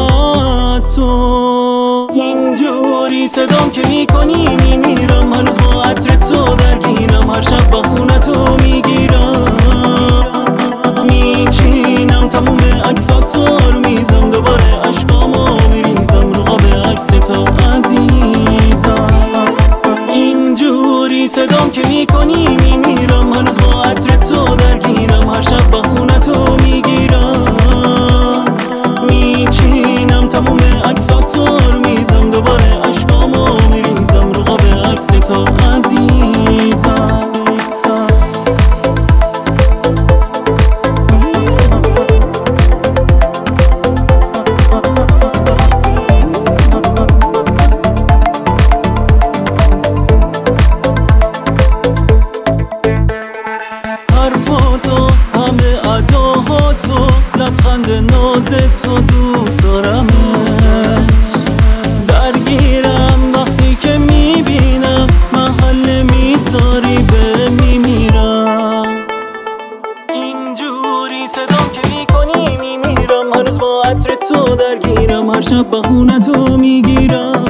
تو. اینجوری صدام که میکنی میمیرم، هر روز با عطر تو درگیرم، هر شب با خونتو میگیرم، میچینم تموم عکساتو رو میزم، دوباره عشقامو میریزم رو قاب عکس تو عزیزم. اینجوری صدام که میکنی میمیرم، هر روز با عطر تو درگیرم، هر شب با خونتو میگیرم، میچینم تموم عکساتو رو میزم، دوباره عشقامو میریزم رو قاب عکس تو عزیزم. حرفاتو همه اداهاتو، لبخند ناز تو دوست دارمش، درگیرم وقتی که میبینم، محل میذاری به میمیرم. اینجوری صدام که میکنی میمیرم، هر روز با عطر تو درگیرم، هر شب بهونه تو میگیرم،